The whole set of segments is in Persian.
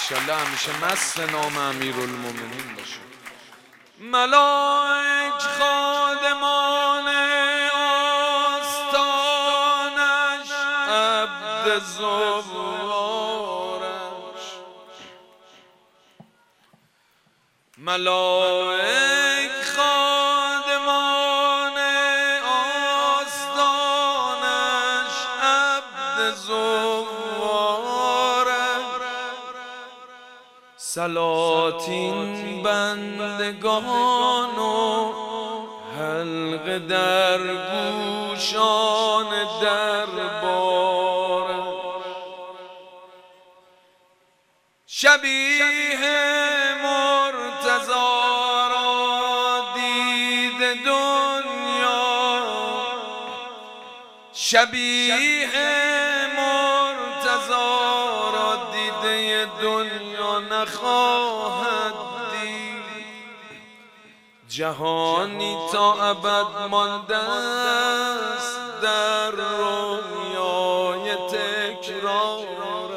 انشالله همیشه مست نام امیرالمومنین باشه. ملائک خادمان آستانش، عبد زوارش. ملائک خادمان آستانش، عبد زوارش. سلاطین بندگان و حلقه در گوشان دربارش. شبیه مرتضی را دید دنیا، شبیه مرتضی را دیده دنیا نخواهد دید. جهانی تا ابد مانده است در رویای تکرار،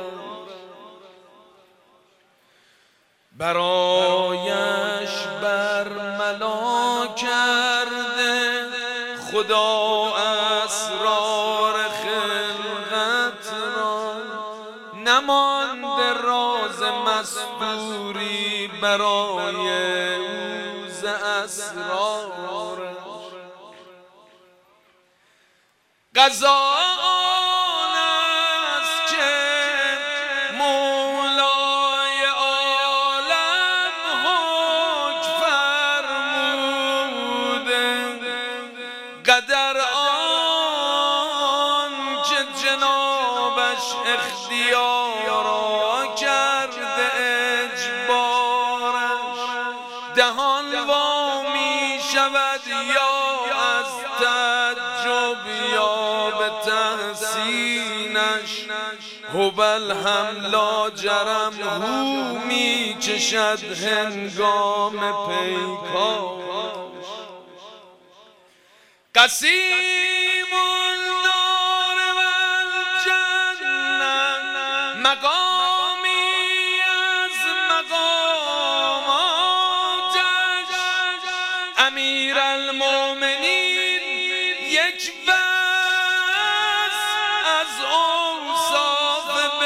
برایش برملا کرده خدا اسرار خلقت را. نمانده راز مستوری برای او ز اسرارش. قضا آن است که مولای عالم حکم فرموده، قدر آن که جنابش اختیارا کرده اجبارش. دهان وا می شود یا از تعجب یا به تحسینش، هبل هم لاجرم هو می کشد هنگام پیکارش. قسیم النار والجنه مقامی از مقاماتش. امیرالمومنین یک بس از اوصاف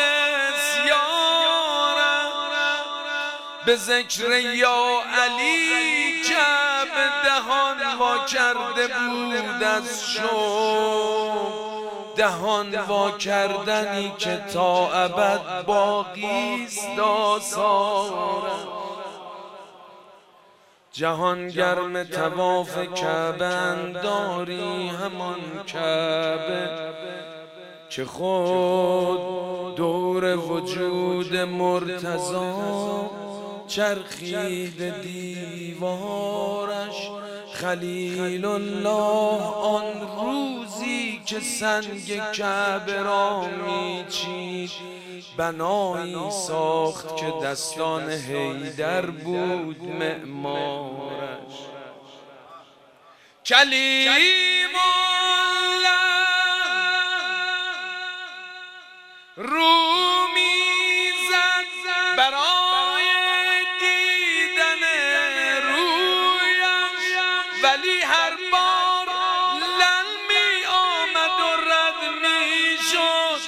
بسیارش. به ذکر یا علی کعبه دهان وا کرده بود از شوق، دهان وا کردنی که تا ابد باقیست آثارش. جهان گرم طواف کعبه انداری، همان کعبه که خود دور وجود مرتضی چرخید دیوارش. خلیل الله آن روزی که سنگ کعبه را میچید، بنایی ساخت که دستان حیدر بود معمارش. کلیم الله رومی زد برای دیدن رویش، ولی هر بار لن می آمد و رد می شد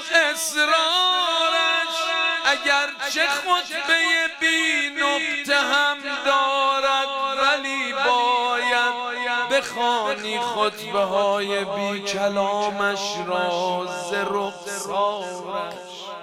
اصرارش. اگرچه خطبه بی نقطه هم دارد، ولی باید بخوانی خطبه های بی کلامش را ز رخسارش.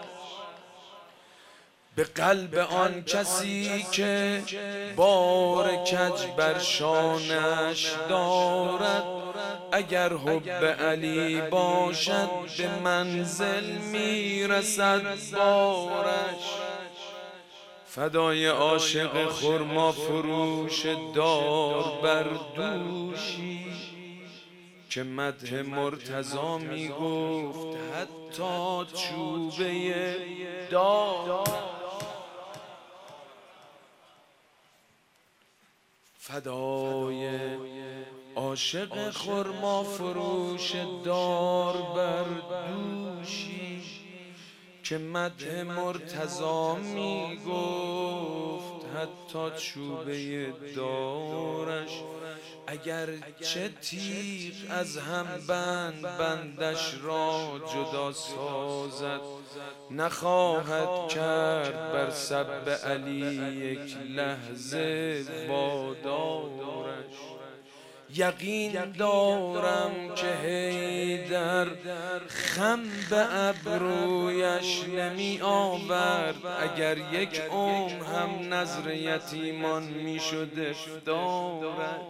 به قلب آن کسی که بار کج بر شانش دارد، اگر حب علی باشد به منزل میرسد بارش. فدای عاشق خرما فروش دار بر دوشی که مدح مرتضی می گفت حتی چوبه دار. فدای عاشق خرما فروش دار بر دوشی که مدح مرتضی می گفت حتی چوبه دارش اگر چه تیغ از هم بندش را جدا سازد نخواهد کرد بر سب علی یک لحظه وادارش. یقین دارم که حیدر خم به ابرویش نمی آورد اگر یک عمر هم نذر یتیمان می شد افطارش.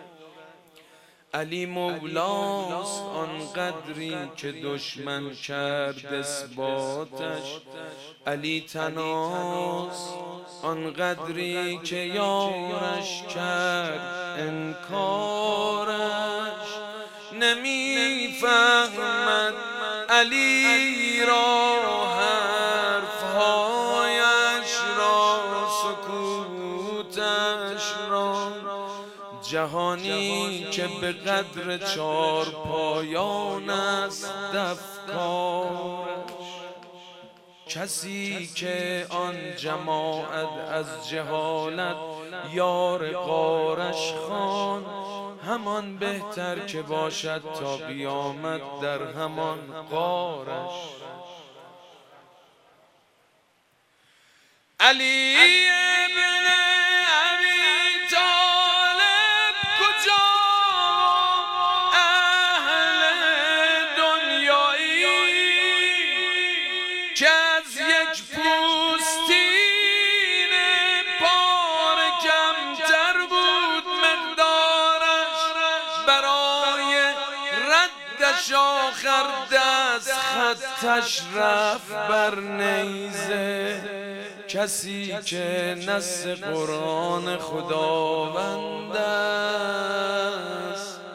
علی مولاست آن قدری که دشمن کرد اثباتش، علی تناست آن قدری که یارش کرد انکارش. نمیفهمد علی را حرفهایش را سکوتش را، جهانی که به قدر چار پایان است دفکارش. کسی که آن جماعت از جهالت یار غارش خوان، همان بهتر که باشد تا قیامت در همان غارش. علی ابن ابی طالب کجا اهل دنیایی که از یک پوستین پاره کمتر بود مقدارش، برای ردش آخر دست خطش رفت بر نیزه. کسی که نص قرآن خداوند است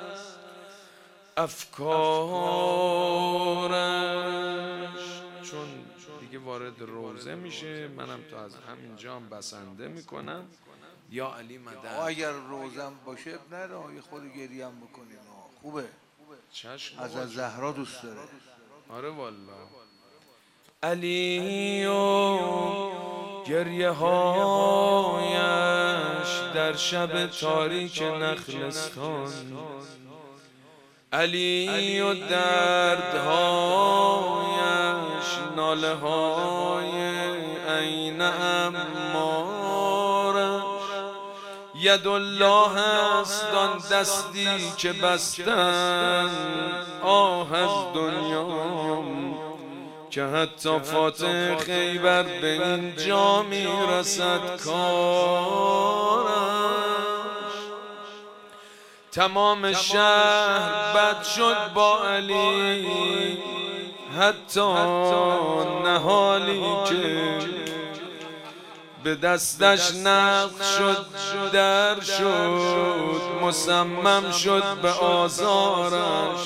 افکارش. چون دیگه وارد روزه میشه منم تا از همینجا هم بسنده میکنم. یا علی مدد. اگر روزم باشه نره یه خود گریم بکنیم خوبه. چشم از زهرا دوست داره. آره والله. علی و گریه هایش در شب تاریک نخلستان، علی و دردهایش ناله های عین امارش. ید الله است آن دستی که بستن آه از دنیا، که حتی فاتح خیبر به اینجا میرسد کارش. تمام شهر بد شد با علی، حتی نهالی که به دستش نقش شد در شد، مصمم شد به آزارش.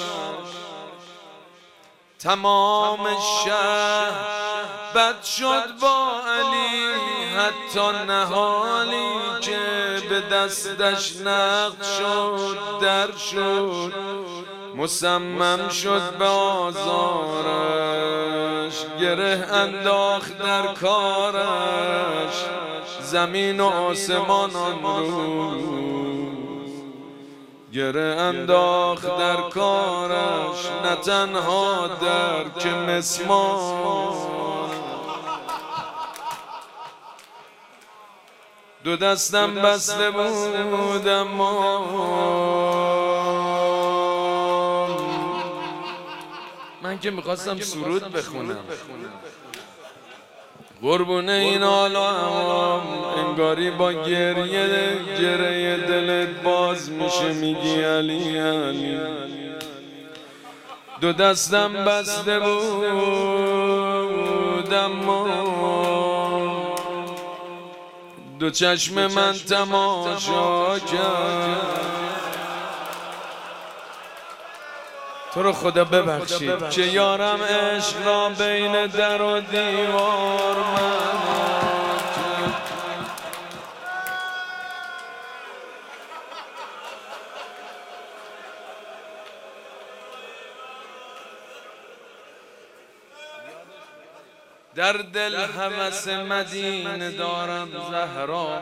تمام شهر بد شد با علی، حتی نهالی که به دستش نقش شد در شد، مصمم شد به آزارش. گره انداخت در کارش زمین و آسمان آن روز، گره انداخت در کارش نه تنها در که مسمار. دو دستم بسته بودم من که میخواستم سرود بخونم. قربون این عالم انگاری با گریه دلت باز میشه میگی علی علی. دو دستم بسته بودم دو چشم من تماشا کرد. تو رو خدا ببخشید که یارم عشق را بین در و دیوار من. در دل هوس مدینه دارم زهرا،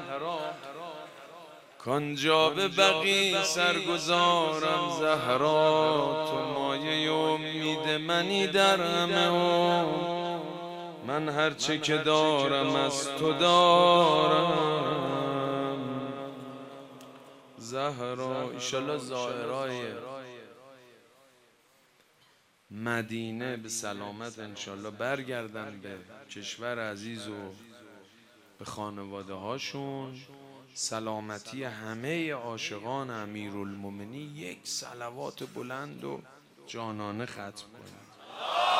کانجا به بقی سرگذارم زهرا. تو مایه امید منی در همه من هرچه که دارم از تو دارم زهرا. ایشالله زائرای مدینه به سلامت انشالله برگردن به کشور عزیز و به خانواده هاشون. سلامتی همه عاشقان امیرالمومنین یک صلوات بلند و جانانه ختم کنید.